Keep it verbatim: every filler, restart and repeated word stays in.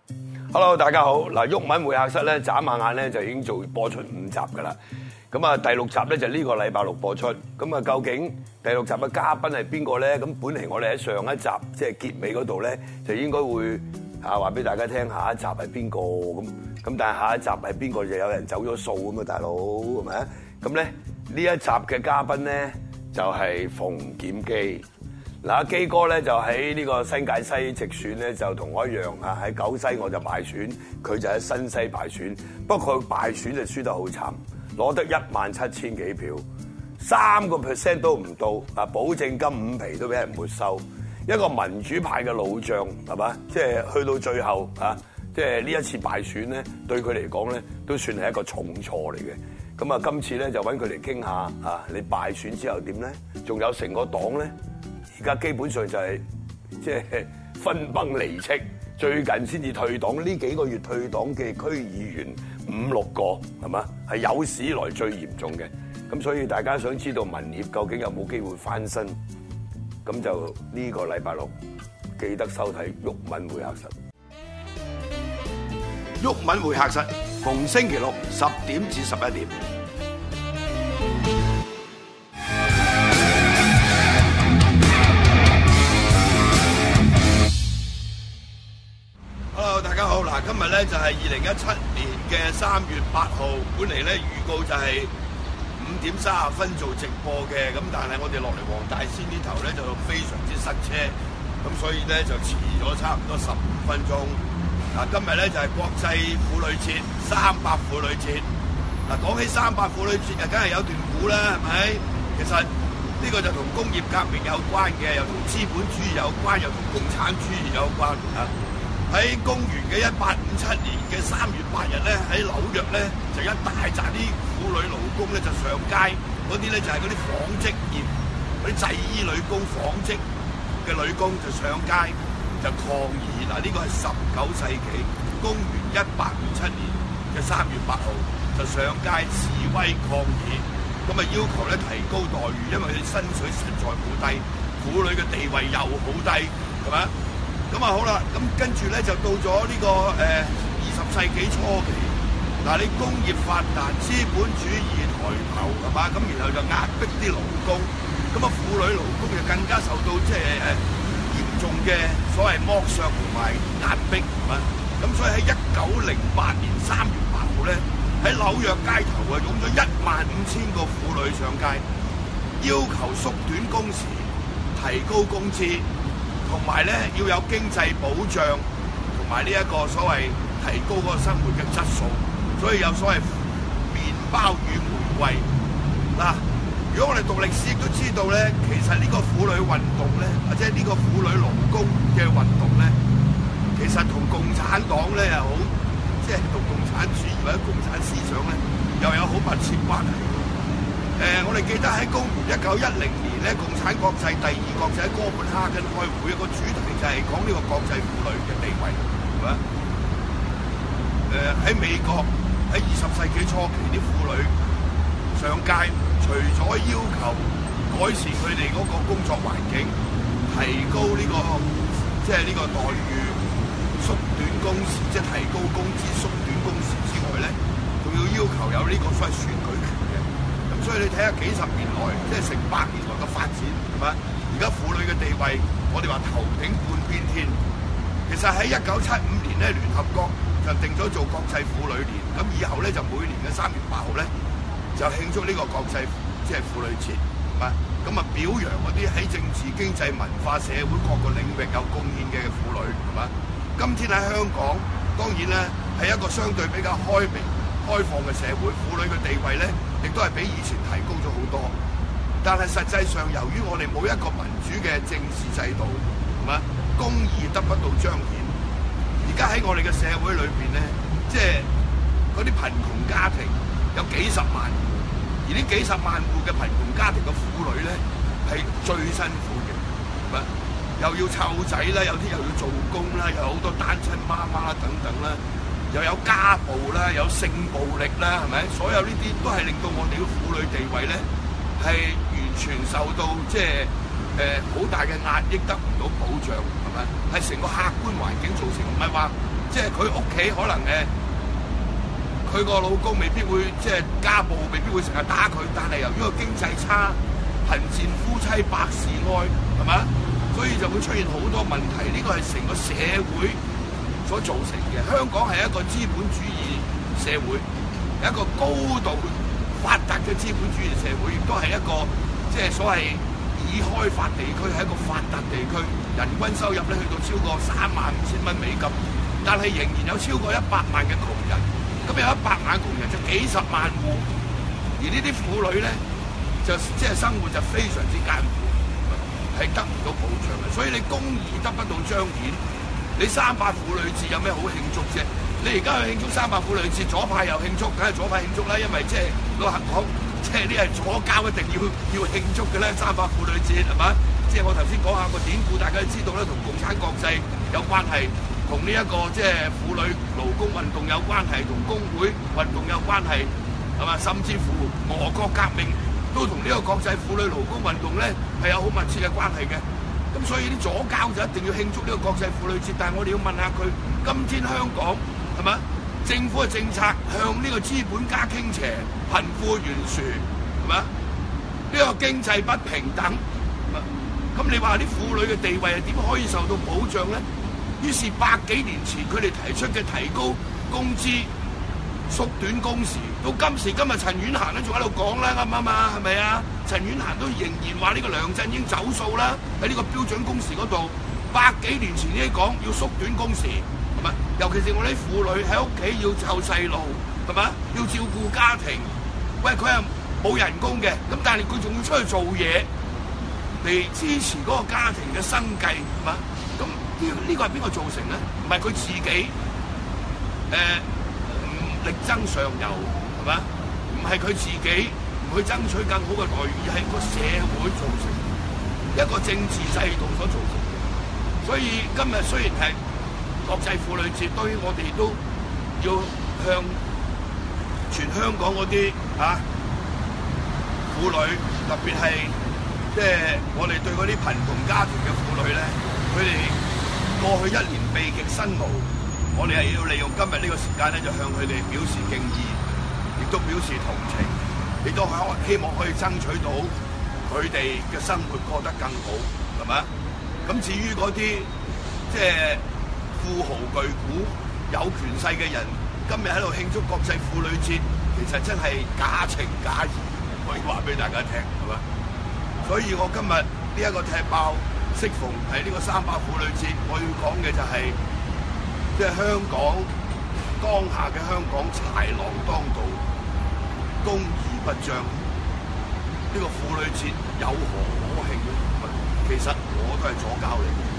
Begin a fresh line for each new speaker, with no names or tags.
Hello， 大家好。嗱，毓民會客室咧，眨下眼咧就已經做播出五集噶啦。咁啊，第六集咧就呢個禮拜六播出。咁啊，究竟第六集嘅嘉賓係邊個咧？咁本嚟我哋喺上一集即係結尾嗰度咧，就應該會啊話俾大家聽下一集係邊個咁。咁但係下一集係邊個就有人走咗數咁啊，大佬係咪啊？咁咧呢一集嘅嘉賓咧就係馮檢基。嗱，阿基哥咧就喺呢個新界西直選咧，就同我一樣啊，喺九西我就敗選，佢就喺新西敗選。不過佢敗選就輸得好慘，攞得一萬七千幾票，三個 percent 都唔到啊！保證金五皮都俾人沒收。一個民主派嘅老將係嘛，即係去到最後啊，即係呢一次敗選咧，對佢嚟講咧都算係一個重挫嚟嘅。咁啊，今次咧就揾佢嚟傾下啊，你敗選之後點咧？仲有成個黨咧？而家基本上就係即係分崩離析，最近先至退黨，呢幾個月退黨嘅區議員五六個係嘛，係有史以來最嚴重嘅。咁所以大家想知道民協究竟有冇機會翻身，咁就呢個禮拜六記得收睇毓民會客室。毓民會客室逢星期六十點至十一點。大家好，嗱，今日咧就係二零一七年嘅三月八號，本嚟咧預告就係五點三十分做直播嘅，咁但係我哋落嚟黃大仙呢頭咧就非常之塞車，咁所以咧就遲咗差唔多十五分鐘。嗱，今日咧就係國際婦女節，三八婦女節。嗱，講起三八婦女節啊，梗係有段古啦，係咪？其實呢個就同工業革命有關嘅，又同資本主義有關，又同共產主義有關啊。喺公元嘅一八五七年嘅三月八日咧，喺紐約咧就一大紮啲婦女勞工咧就上街，嗰啲咧就係嗰啲紡織業嗰啲製衣女工、紡織嘅女工就上街就抗議。嗱，呢個係十九世紀公元一八五七年嘅三月八號就上街示威抗議，咁啊要求咧提高待遇，因為佢薪水實在好低，婦女嘅地位又好低，係咪？咁啊好啦，咁跟住咧就到咗呢、這個誒二十世紀初期，嗱，你工業發達，資本主義抬頭係嘛，咁然後就壓迫啲勞工，咁啊婦女勞工就更加受到即係誒嚴重嘅所謂剝削同埋壓迫，係嘛，咁所以喺一九零八年三月八號咧，喺紐約街頭啊湧咗一萬五千個婦女上街，要求縮短工時、提高工資。同埋咧要有經濟保障，同埋呢一個所謂提高個生活嘅質素，所以有所謂麵包與玫瑰。嗱，如果我哋讀歷史亦都知道咧，其實呢個婦女運動咧，或者呢個婦女勞工嘅運動咧，其實同共產黨咧又好，即係同共產主義或者共產思想咧又有好密切關係。誒、呃，我哋記得喺公元一九一零年咧，共產國際第二國際喺哥本哈根開會，一個主題就係講呢個國際婦女嘅地位，係咪？誒、呃，喺美國喺二十世紀初期，啲婦女上街，除咗要求改善佢哋嗰個工作環境，提高呢、這個即係呢個待遇，縮短工時，即係提高工資、縮短工時之外咧，仲要要求有呢個所謂選舉權。所以你睇下幾十年來，即係成百年來嘅發展，係嘛？而家婦女嘅地位，我哋話頭頂半邊天。其實喺一九七五年咧，聯合國就定咗做國際婦女年，咁以後咧就每年嘅三月八號咧就慶祝呢個國際即係婦女節，係嘛？咁啊表揚嗰啲喺政治、經濟、文化、社會各個領域有貢獻嘅婦女，係嘛？今天喺香港，當然咧係一個相對比較開明、開放嘅社會，婦女嘅地位咧，亦都係比以前提高咗好多，但係實際上由於我哋冇一個民主嘅政治制度，係嘛，公義得不到彰顯。而家喺我哋嘅社會裏邊咧，即係嗰啲貧窮家庭有幾十萬戶，而呢幾十萬戶嘅貧窮家庭嘅婦女咧係最辛苦嘅，係嘛，又要湊仔啦，有啲又要做工啦，有好多單親媽媽等等啦。又有家暴啦，有性暴力啦，係咪？所有呢啲都係令到我哋嘅婦女地位咧，係完全受到即係誒好大嘅壓抑，得唔到保障，係咪？係成個客觀環境造成，唔係話即係佢屋企可能誒，佢個老公未必會即係家暴，未必會成日打佢，但係由於個經濟差，貧賤夫妻百事哀，係咪？所以就會出現好多問題。呢個係成個社會所造成嘅。香港係一個資本主義社會，一個高度發達嘅資本主義社會，亦都係一個即係所謂已開發地區，係一個發達地區，人均收入咧去到超過三萬五千蚊美金，但係仍然有超過一百萬嘅窮人。咁有一百萬窮人就幾十萬戶，而呢啲婦女咧就即係生活就非常之艱苦，係得唔到保障嘅。所以你公義得不到彰顯，你三八婦女節有咩好慶祝啫？你而家去慶祝三八婦女節，左派又慶祝，梗係左派慶祝啦，因為即係老實講，即係呢係左膠一定要要慶祝嘅咧。三八婦女節係嘛？即係我頭先講下個典故，大家都知道咧，同共產國際有關係，同呢一個即係婦女勞工運動有關係，同工會運動有關係，係嘛？甚至乎俄國革命都同呢個國際婦女勞工運動咧係有好密切嘅關係嘅。咁所以啲左膠就一定要慶祝呢個國際婦女節，但係我哋要問下佢，今天香港係嘛？政府嘅政策向呢個資本家傾斜，貧富懸殊係嘛？呢個經濟不平等，咁你話啲婦女嘅地位係點可以受到保障咧？於是百幾年前佢哋提出嘅提高工資、縮短工時，到今時今日陳婉嫻都仲喺度講啦，啱唔啱啊？係咪啊？陳婉嫻都仍然話呢個梁振英走數啦，喺呢個標準工時嗰度，百幾年前已經講要縮短工時，係咪？尤其是我啲婦女喺屋企要湊細路，係咪？要照顧家庭，喂，佢係冇人工嘅，咁但係佢仲要出去做嘢嚟支持嗰個家庭嘅生計，係嘛？咁呢呢個係邊個造成咧？唔係佢自己誒唔、呃、力爭上游，係嘛？唔係佢自己唔去爭取更好嘅待遇，而係個社會造成，一個政治制度所造成嘅。所以今日雖然係國際婦女節，當然我哋都要向全香港嗰啲啊婦女，特別係即係我哋對嗰啲貧窮家庭嘅婦女咧，佢哋過去一年避極辛勞，我哋係要利用今日呢個時間咧，就向佢哋表示敬意，亦都表示同情，亦都希望可以爭取到佢哋嘅生活過得更好，係咪？咁至於嗰啲即係富豪巨賈有權勢嘅人，今日喺度慶祝國際婦女節，其實真係假情假意，可以話俾大家聽，係咪？所以我今日呢一個踢爆，適逢係呢個三八婦女節，我要講嘅就係、是，即係香港當下嘅香港豺狼當道，公義不彰，呢、這個婦女節有何可慶咧？其實我都係左膠嚟嘅。